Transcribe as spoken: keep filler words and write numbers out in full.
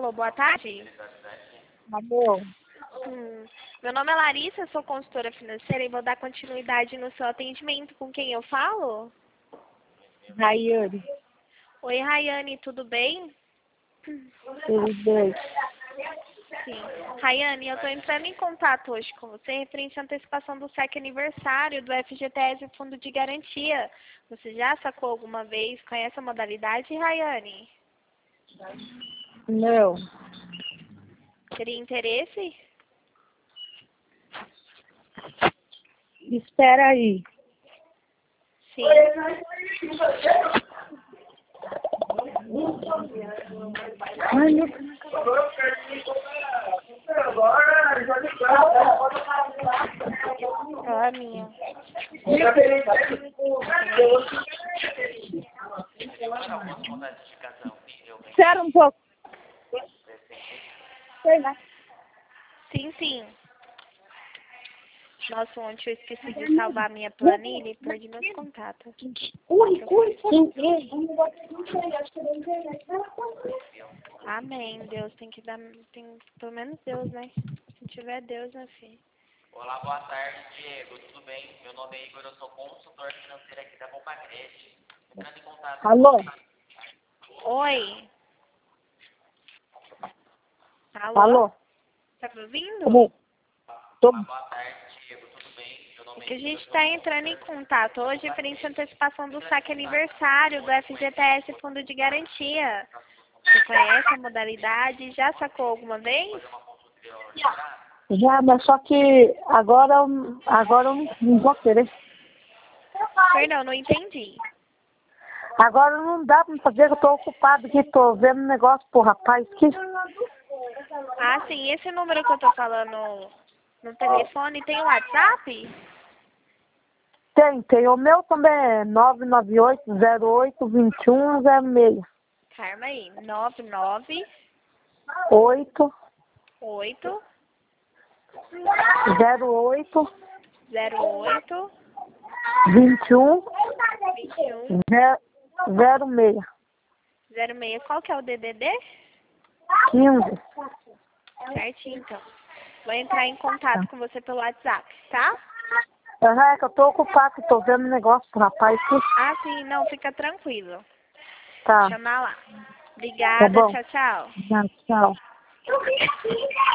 Alô, boa tarde. Alô? Hum, meu nome é Larissa, sou consultora financeira e vou dar continuidade no seu atendimento. Com quem eu falo? Raiane. Oi, Rayane, tudo bem? Tudo bem. Sim. Rayane, eu estou entrando em contato hoje com você referente à antecipação do S E C aniversário do F G T S Fundo de Garantia. Você já sacou alguma vez? Conhece a modalidade, Rayane? Não. Teria interesse? Espera aí. Sim. Ai, meu... Ó, a minha. Espera um pouco. Sei lá. Sim, sim. Nossa, ontem eu esqueci de salvar a minha planilha e perdi meus contatos. Ui, ui, Amém. Deus tem que dar. Tem, pelo menos Deus, né? Se tiver Deus, meu filho. Olá, boa tarde, Diego. Tudo bem? Meu nome é Igor, eu sou consultor financeiro aqui da Compacred. Entrando em contato Alô? com você. Oi. Alô? Alô? Tá me ouvindo? Alô? Tô... Olá, boa tarde, Diego. Tudo bem? Meu nome É é que a Igor, eu gente sou está entrando em contato hoje referente à antecipação do S A C aniversário do F G T S Fundo de Garantia. Você conhece a modalidade? Já sacou alguma vez? Já, mas só que agora, agora eu não, não vou querer. Perdão, não entendi. Agora não dá pra fazer, que eu tô ocupado aqui, tô vendo negócio pro rapaz aqui. Ah, sim. Esse número que eu tô falando no telefone tem o WhatsApp? Tem, tem. O meu também é nove nove oito zero oito dois um zero seis. Calma aí. nove nove oito oito zero oito zero oito vinte e um vinte e um zero seis. zero seis. Qual que é o D D D? quinze. Certinho, então. Vou entrar em contato com você pelo WhatsApp, tá? Aham, é que eu tô ocupado, tô vendo negócio pro rapaz aqui. Ah, sim. Não, fica tranquilo. Tá, Chamar lá. tá Obrigada. bom. Tchau, tchau. Tchau.